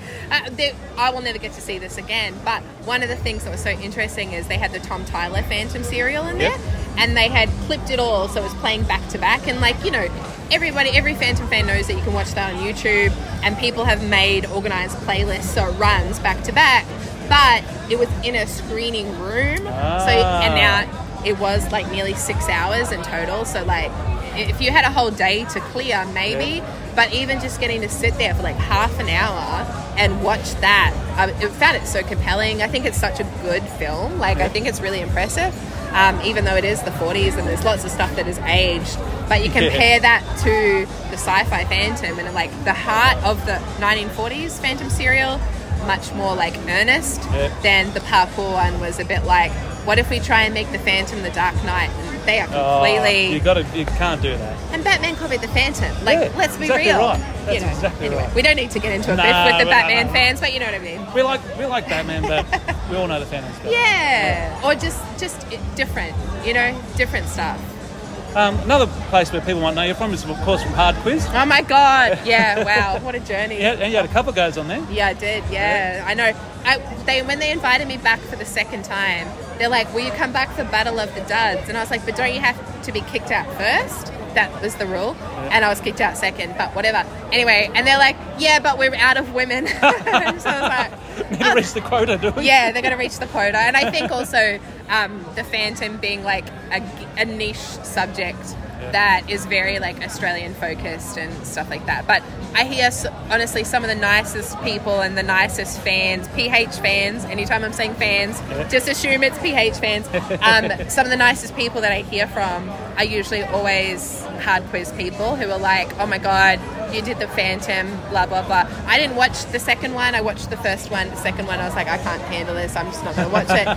I will never get to see this again. But one of the things that was so interesting is they had the Tom Tyler Phantom serial in there, and they had clipped it all, so it was playing back to back, and like, you know, every Phantom fan knows that you can watch that on YouTube, and people have made organised playlists so it runs back to back. But it was in a screening room, and now it was like nearly 6 hours in total. So like, if you had a whole day to clear, maybe, but even just getting to sit there for like half an hour and watch that, I found it so compelling. I think it's such a good film. Like, I think it's really impressive, even though it is the 40s and there's lots of stuff that is aged. But you compare that to the sci-fi Phantom, and like the heart of the 1940s Phantom serial, much more like earnest than the parkour one was a bit like, what if we try and make the Phantom the Dark Knight? And they are completely... You can't do that. And Batman copied the Phantom. Like, let's be exactly real. Right. That's you know, exactly anyway, right. we don't need to get into a beef with the Batman fans, but you know what I mean. We like Batman, but we all know the Phantom's better. Yeah. Or just different, you know, different stuff. Another place where people might know you from is, of course, from Hard Quiz. Oh my God! Yeah, wow, what a journey! And you had a couple of goes on there. Yeah, I did. Yeah, I know. When they invited me back for the second time, they're like, "Will you come back for Battle of the Duds?" And I was like, "But don't you have to be kicked out first?" That was the rule, and I was kicked out second. But whatever. Anyway, and they're like, "Yeah, but we're out of women." So I was like, "Need to reach the quota, do we?" Yeah, they're going to reach the quota, and I think also the Phantom being like a niche subject that is very like Australian focused and stuff like that. But I hear honestly some of the nicest people and the nicest fans, PH fans. Anytime I'm saying fans, just assume it's PH fans. Some of the nicest people that I hear from are usually always Hard Quiz people who are like, "Oh my God, you did the Phantom, blah blah blah." I didn't watch the second one. I watched the first one. The second one, I was like, I can't handle this. I'm just not going to watch it.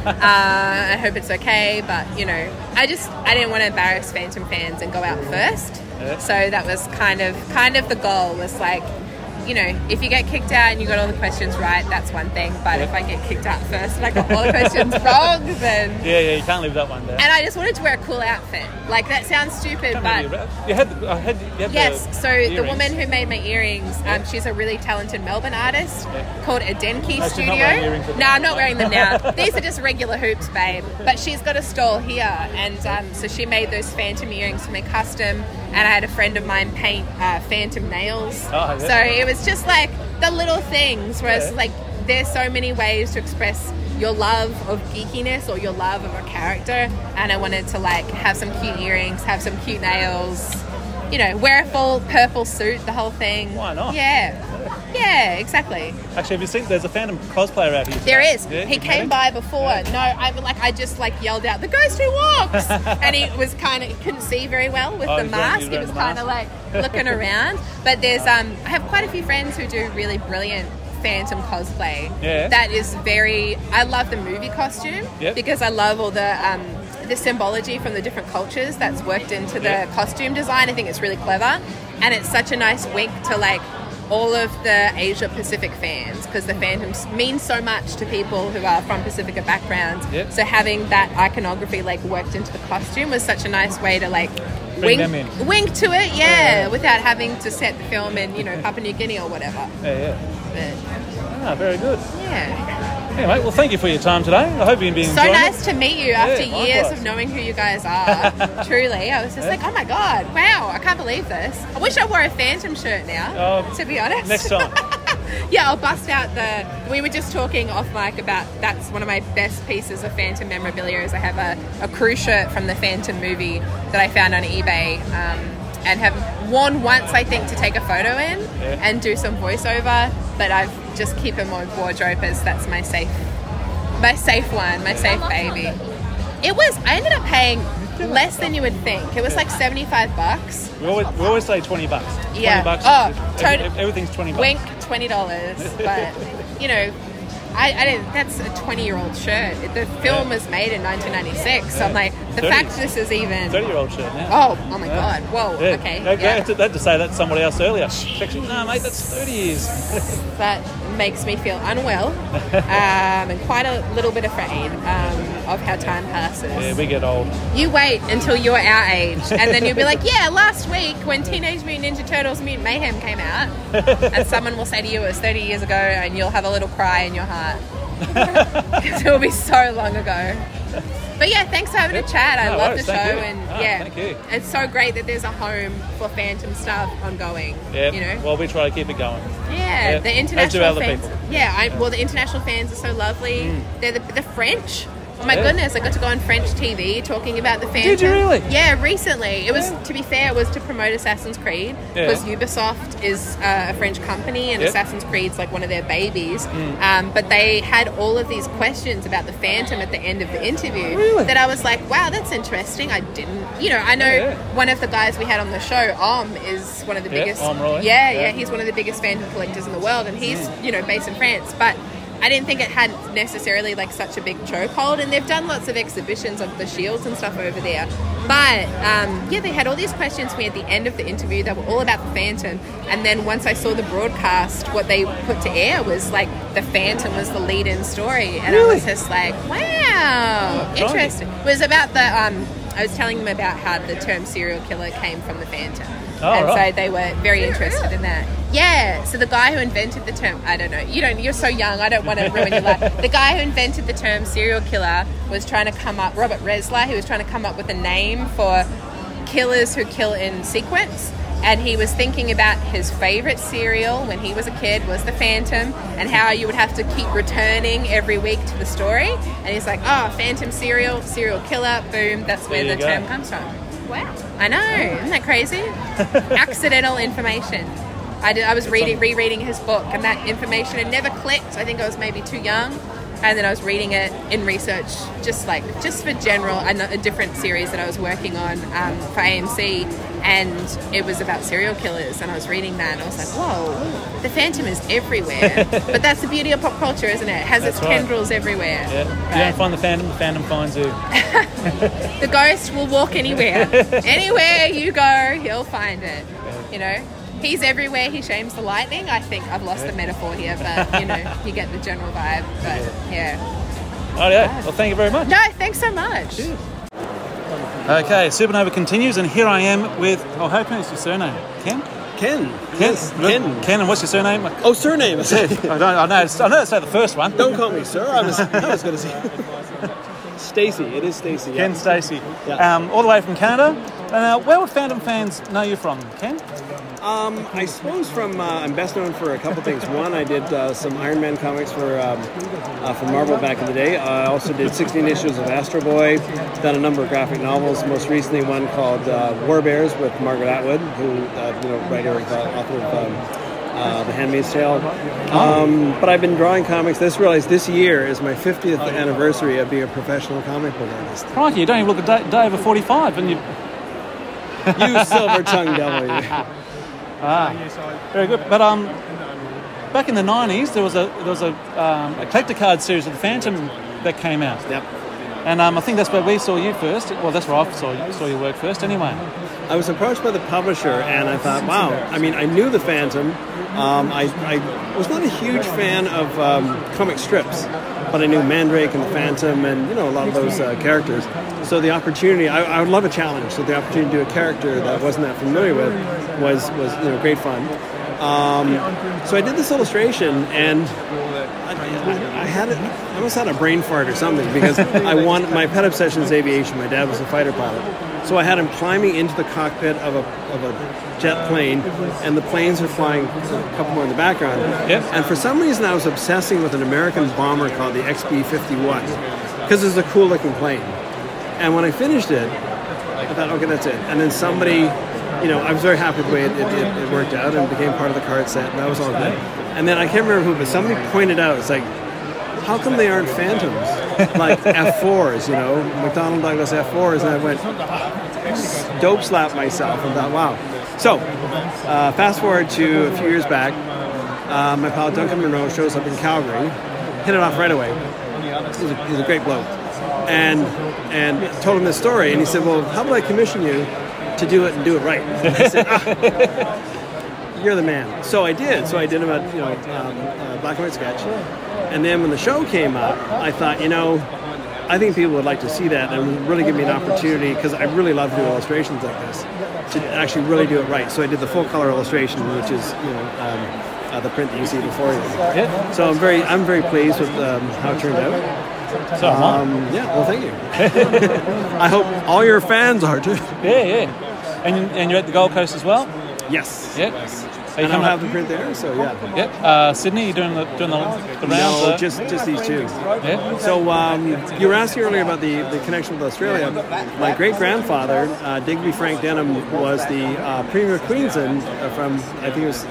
I hope it's okay, but you know, I didn't want to embarrass Phantom fans and go out first. So that was kind of the goal. Was like, you know, if you get kicked out and you got all the questions right, that's one thing. But if I get kicked out first and I got all the questions wrong, then you can't leave that one there. And I just wanted to wear a cool outfit. Like, that sounds stupid, but you had yes. So the woman who made my earrings, she's a really talented Melbourne artist called Adenki Studio. No, I'm not wearing them now. These are just regular hoops, babe. But she's got a stall here, and so she made those Phantom earrings for me custom. and I had a friend of mine paint Phantom nails. Oh, yeah. So it was just like the little things where it's like there's so many ways to express your love of geekiness or your love of a character, and I wanted to like have some cute earrings, have some cute nails, you know, wear a full purple suit, the whole thing. Why not? Yeah, exactly. Actually, have you seen? There's a Phantom cosplayer out here. There is. Yeah, He came by before. No, I just like yelled out, "The ghost who walks!" And he was he couldn't see very well with the mask. He was kind of like looking around. But there's I have quite a few friends who do really brilliant Phantom cosplay. Yeah. That is I love the movie costume because I love all the symbology from the different cultures that's worked into the costume design. I think it's really clever, and it's such a nice wink to like all of the Asia Pacific fans, because the Phantoms mean so much to people who are from Pacifica backgrounds. So having that iconography like worked into the costume was such a nice way to like wink to it, without having to set the film in, you know, Papua New Guinea or whatever. Very good. Yeah. Anyway, well, thank you for your time today. I hope you've been enjoying it. So nice to meet you after years likewise. of knowing who you guys are. Truly. I was just like, oh my God, wow, I can't believe this. I wish I wore a Phantom shirt now, to be honest. Next time. Yeah, I'll bust out we were just talking off mic about that's one of my best pieces of Phantom memorabilia is I have a crew shirt from the Phantom movie that I found on eBay and have worn once, I think, to take a photo in and do some voiceover, but I've just keep in my wardrobe as that's my safe one, my safe baby. I ended up paying less than you would think. It was like $75. We always say $20. Yeah. $20. Oh, everything's $20. Wink, $20. But you know, I didn't. That's a 20-year-old shirt. The film was made in 1996. So I'm like, the fact this is even 30-year-old shirt now. Oh my God! Whoa. Yeah. Okay. I had to say that to somebody else earlier. Actually, no, mate, that's 30 years. That makes me feel unwell and quite a little bit afraid of how time passes. Yeah, we get old. You wait until you're our age, and then you'll be like, yeah, last week when Teenage Mutant Ninja Turtles Mutant Mayhem came out, and someone will say to you it was 30 years ago, and you'll have a little cry in your heart. Because it will be so long ago. But yeah, thanks for having a chat. I love the show, and thank you. It's so great that there's a home for Phantom stuff ongoing. Yeah, you know. Well, we try to keep it going. Yeah, the international fans. People. Yeah, the international fans are so lovely. They're the French. Oh my goodness, I got to go on French TV talking about the Phantom. Did you really? Yeah, recently. It was, to be fair, it was to promote Assassin's Creed, because Ubisoft is a French company, and Assassin's Creed's like one of their babies. But they had all of these questions about the Phantom at the end of the interview that I was like, wow, that's interesting. I didn't, you know, I know one of the guys we had on the show, is one of the biggest. Yeah, he's one of the biggest Phantom collectors in the world, and he's, you know, based in France. But I didn't think it had necessarily like such a big chokehold, and they've done lots of exhibitions of the shields and stuff over there. But they had all these questions for me at the end of the interview that were all about the Phantom. And then once I saw the broadcast, what they put to air was like the Phantom was the lead-in story, and I was just like, wow, interesting. It was about I was telling them about how the term serial killer came from the Phantom. So they were very interested in that. Yeah, so the guy who invented the term, I don't know, you're so young, I don't want to ruin your life. The guy who invented the term serial killer was trying to come up, Robert Resler, he was trying to come up with a name for killers who kill in sequence. And he was thinking about his favorite serial when he was a kid was the Phantom, and how you would have to keep returning every week to the story. And he's like, Phantom serial killer, boom, that's where the term comes from. Wow. I know, isn't that crazy? Accidental information. I was rereading his book, and that information had never clicked. I think I was maybe too young, and then I was reading it in research, just for general, a different series that I was working on for AMC, and it was about serial killers, and I was reading that, and I was like, whoa, the Phantom is everywhere. But that's the beauty of pop culture, isn't it? It has its tendrils everywhere. Yeah. If you don't find the Phantom finds you. The ghost will walk anywhere. Anywhere you go, he'll find it. You know? He's everywhere, he shames the lightning. I think I've lost the metaphor here, but, you know, you get the general vibe. But, Oh, yeah. Well, thank you very much. No, thanks so much. Cheers. Okay, Supernova continues, and here I am with, how can I pronounce your surname? Ken? Ken. Yes, Ken. Ken, and what's your surname? Oh, surname. I know to say the first one. Don't call me sir. I was going to say. Stacey. It is Stacey. Ken Stacey. Yeah. All the way from Canada. Where would Phantom fans know you from, Ken? I suppose I'm best known for a couple things. One, I did some Iron Man comics for Marvel back in the day. I also did 16 issues of Astro Boy, done a number of graphic novels, most recently one called War Bears with Margaret Atwood, who, author of The Handmaid's Tale. But I've been drawing comics. Realized this year is my 50th anniversary of being a professional comic book artist. Crikey, you don't even look a day over 45, and you... You silver-tongued devil, you. Very good. But back in the 90s, there was a collector card series of the Phantom that came out. Yep. And I think that's where we saw you first. Well, that's where I saw your work first anyway. I was approached by the publisher, and I thought, wow. I mean, I knew the Phantom. I was not a huge fan of comic strips, but I knew Mandrake and the Phantom and, a lot of those characters. So the opportunity, I would love a challenge. So the opportunity to do a character that I wasn't that familiar with was great fun. So I did this illustration, and I almost had a brain fart or something, because my pet obsession is aviation. My dad was a fighter pilot. So I had him climbing into the cockpit of a jet plane, and the planes are flying a couple more in the background. Yep. And for some reason I was obsessing with an American bomber called the XB-51, because it's a cool looking plane. And when I finished it, I thought, okay, that's it. And then somebody, I was very happy with the way it worked out, and became part of the card set, and that was all good. And then I can't remember who, but somebody pointed out, it's like, how come they aren't Phantoms? Like F4s, McDonnell Douglas F4s, and I went, dope slap myself, and thought, wow. So, fast forward to a few years back, my pal Duncan Monroe shows up in Calgary, hit it off right away. He's a great bloke. And told him this story, and he said, well, how about I commission you to do it and do it right? And I said, you're the man. So I did. So I did him a black and white sketch. And then when the show came up, I thought, I think people would like to see that, and really give me an opportunity, because I really love to do illustrations like this, to actually really do it right. So I did the full color illustration, which is the print that you see before you. Yeah. So I'm very pleased with how it turned out. So yeah, well, thank you. I hope all your fans are too. Yeah. And you're at the Gold Coast as well? Yes. Yeah. And I'll have the print there, so yeah. Yep. Sydney, you doing the rounds? No, just these two. Yeah. So you were asking earlier about the connection with Australia. My great-grandfather, Digby Frank Denham, was the Premier of Queensland from, I think it was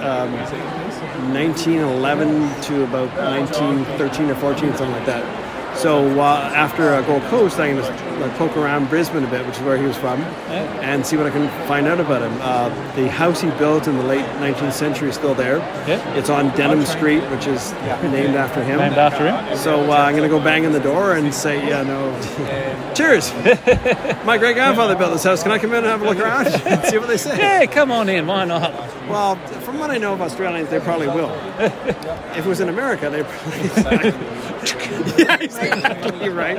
1911 to about 1913 or 14, something like that. So after Gold Coast, I'm going to poke around Brisbane a bit, which is where he was from, and see what I can find out about him. The house he built in the late 19th century is still there. Yeah. It's on Denham Street, which is named after him. Named after him. So I'm going to go bang on the door and say, cheers. My great-grandfather built this house. Can I come in and have a look around and see what they say? Yeah, come on in. Why not? Well, from what I know of Australians, they probably will. If it was in America, they probably... Yeah, exactly right.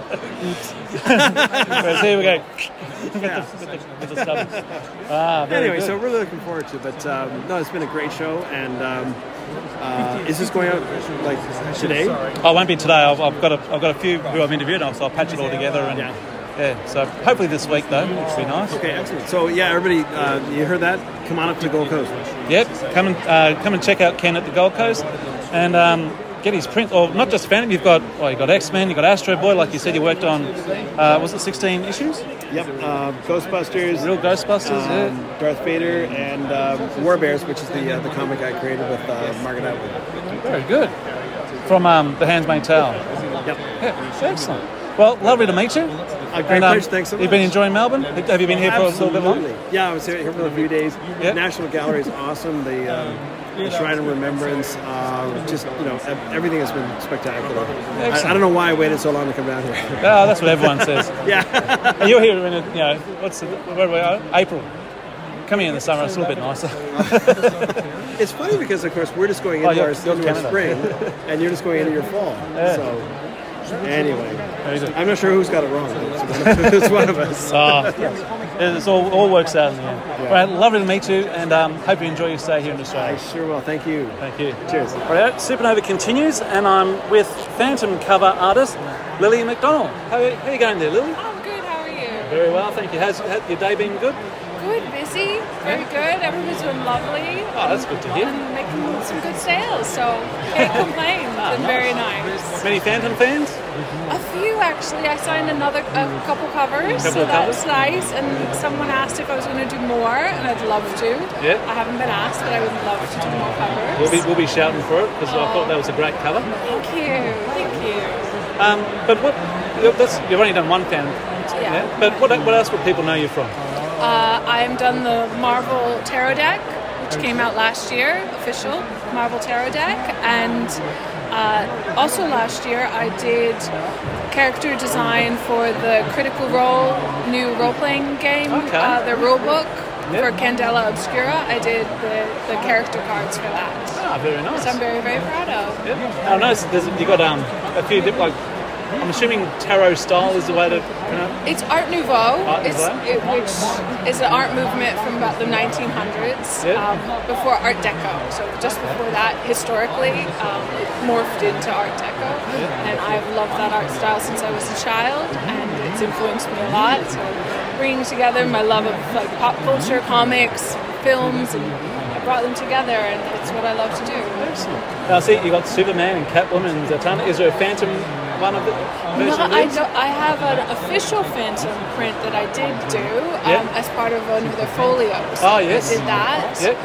So here we go. With the stuff. Anyway, good. so really looking forward to it. But no, it's been a great show. And is this going out like today? I won't be today. I've got a few who I've interviewed, so I'll patch it all together. And yeah, so hopefully this week though, which will be nice. Okay, excellent. So yeah, everybody, you heard that? Come on up to Gold Coast. Yep, come and check out Ken at the Gold Coast, and get his print. Or not just Phantom. You've got X-Men, you've got Astro Boy, like you said. You worked on was it 16 issues? Yep, Ghostbusters, real Ghostbusters, Darth Vader, and War Bears, which is the comic I created with Margaret Atwood. Very good. From The Handmaid's Tale. Yep. Yeah, excellent. Well, lovely to meet you. Great pleasure, thanks so much. You've been enjoying Melbourne? Have you been here for a little bit long? Yeah, I was here for a few days. Yep. National Gallery is awesome. The Shrine of Remembrance, everything has been spectacular. I don't know why I waited so long to come down here. Oh, that's what everyone says. Yeah. And you're here in where we are? April. Coming in the summer, it's a little bit nicer. It's funny because, of course, we're just going into our spring, and you're just going into your fall. Yeah. So. Anyway, I'm not sure who's got it wrong. It's one of us. It all works out in the end. Yeah. All right, lovely to meet you, and hope you enjoy your stay here in Australia. I sure will. Thank you. Thank you. Cheers. All right, Supernova continues, and I'm with Phantom cover artist Lily McDonald. How are you going there, Lily? I'm good. How are you? Very well, thank you. Has your day been good? Good, busy, very good. Everyone's doing lovely. Oh, that's good to hear. And making some good sales, so can't complain. It's been very nice. Many Phantom fans? A few, actually. I signed a couple covers, that's nice. And someone asked if I was going to do more, and I'd love to. Yeah. I haven't been asked, but I would love to do more covers. We'll be shouting for it because I thought that was a great cover. Thank you. But you've only done one fan. Yeah. But what else would people know you from? I've done the Marvel Tarot deck, which came out last year, official Marvel Tarot deck, and also last year I did character design for the Critical Role new role-playing game, their rule book for Candela Obscura. I did the character cards for that. Ah, very nice. So I'm very, very proud of. Yeah. I noticed you got a few different, I'm assuming tarot style is the way to pronounce it? It's Art Nouveau, which is an art movement from about the 1900s, before Art Deco. So just before that, historically, it morphed into Art Deco. And I've loved that art style since I was a child, and it's influenced me a lot. So bringing together my love of pop culture, comics, films, and I brought them together, and it's what I love to do. Excellent. Now, see, you got Superman and Catwoman and Zatanna. Is there a Phantom one of the version? No, I have an official Phantom print that I did do as part of one of their folios. Oh, yes. I did that. Yep.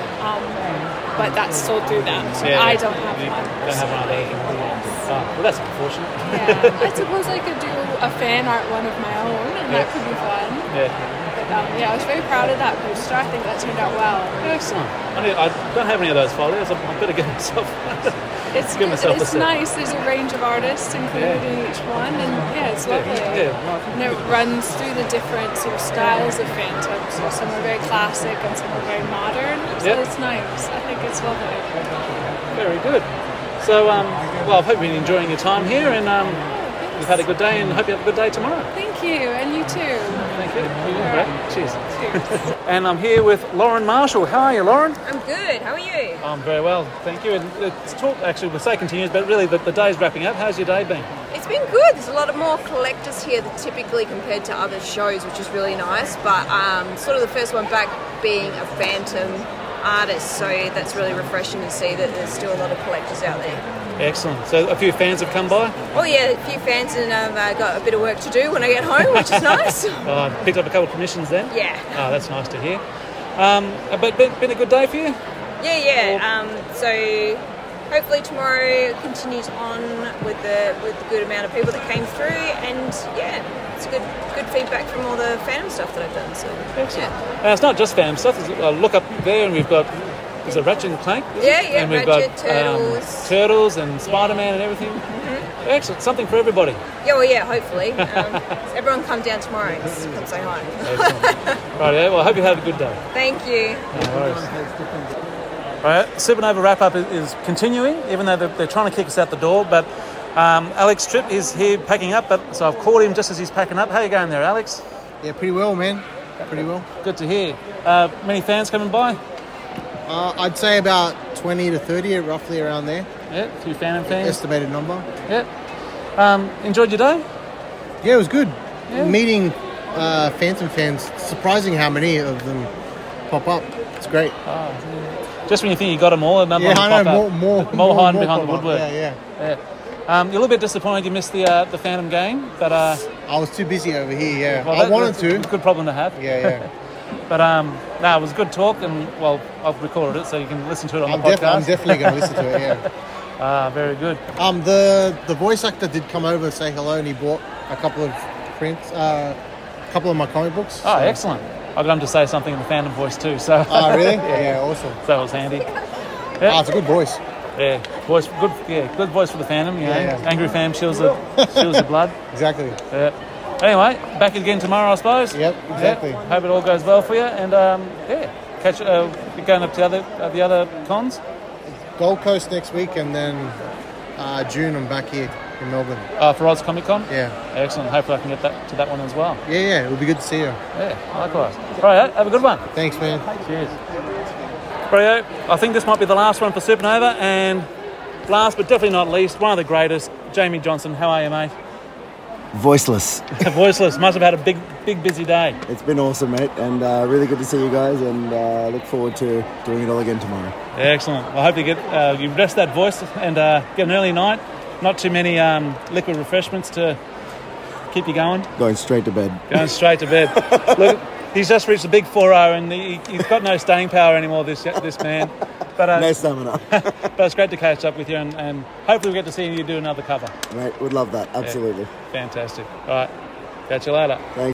But that's sold through them, so I don't have one. Don't have one of those. Oh, well, that's unfortunate. Yeah, I suppose I could do a fan art one of my own, and that could be fun. Yeah. But, I was very proud of that poster. I think that turned out well. Excellent. I don't have any of those folios. I better get myself. It's nice. There's a range of artists included in each one, and it's lovely. And it runs through the different sort of styles of Phantom. So some are very classic and some are very modern. So it's nice. I think it's lovely. Very good. So, I hope you've been enjoying your time here, and you've had a good day, and hope you have a good day tomorrow. Thank you, and you too. Thank you. Great. Cheers. And I'm here with Lauren Marshall. How are you, Lauren? I'm good. How are you? I'm very well, thank you. And we'll say continues, but really the day's wrapping up. How's your day been? It's been good. There's a lot of more collectors here than typically compared to other shows, which is really nice. But sort of the first one back being a Phantom artist, so that's really refreshing to see that there's still a lot of collectors out there. Excellent. So a few fans have come by? Oh yeah, a few fans, and I've got a bit of work to do when I get home, which is nice. Picked up a couple of commissions then? Yeah. Oh, that's nice to hear. But been a good day for you? Yeah. So hopefully tomorrow continues on with the good amount of people that came through, and it's good feedback from all the Phantom stuff that I've done. So excellent. It's not just Phantom stuff. There's look up there, and we've got. There's a Ratchet and Clank. And we've Ratchet, got Turtles and Spider-Man and everything. Mm-hmm. Excellent, something for everybody. Yeah, hopefully. Everyone come down tomorrow and come say hi. Right, well, I hope you have a good day. Thank you. No worries. Right, Supernova wrap-up is continuing, even though they're trying to kick us out the door, but Alex Tripp is here packing up, so I've called him just as he's packing up. How are you going there, Alex? Yeah, pretty well, man. Pretty well. Good to hear. Many fans coming by? I'd say about 20 to 30, roughly around there. Yeah, a few fans. Estimated number. Yeah. Enjoyed your day? Yeah, it was good. Yeah. Meeting Phantom fans, surprising how many of them pop up. It's great. Just when you think you got them all, another one I know, more hiding behind the woodwork. Yeah. You're a little bit disappointed you missed the Phantom game, but I was too busy over here. Yeah, well, I wanted to. It's a good problem to have. Yeah. But it was a good talk, and I've recorded it, so you can listen to it on the podcast. I'm definitely going to listen to it. Yeah. Very good. The voice actor did come over and say hello, and he bought a couple of prints, a couple of my comic books. Oh, excellent! I got him to say something in the Phantom voice too. So. Oh, really? Yeah, awesome. So that was handy. It's a good voice. Yeah, voice good. Yeah, good voice for the Phantom. You know, angry fam chills the blood. Exactly. Yeah. Anyway, back again tomorrow, I suppose. Yep, exactly. Yeah. Hope it all goes well for you, and catch. You're going up to the other cons. Gold Coast next week, and then June I'm back here in Melbourne. For Oz Comic Con. Yeah. Excellent. Hopefully I can get to that one as well. Yeah. It would be good to see you. Yeah, likewise. Right, have a good one. Thanks, man. Cheers. Brio, I think this might be the last one for Supernova, and last but definitely not least, one of the greatest, Jamie Johnson. How are you, mate? Voiceless. Voiceless. Must have had a big busy day. It's been awesome, mate, and really good to see you guys, and look forward to doing it all again tomorrow. Excellent. Well, I hope you get you rest that voice and get an early night. Not too many liquid refreshments to keep you going. Going straight to bed. Going straight to bed. Look, he's just reached the big 4-0 and he's got no staying power anymore, this man. But, no stamina. But it's great to catch up with you and hopefully we'll get to see you do another cover. Mate, would love that. Absolutely. Yeah, fantastic. All right. Catch you later. Thanks.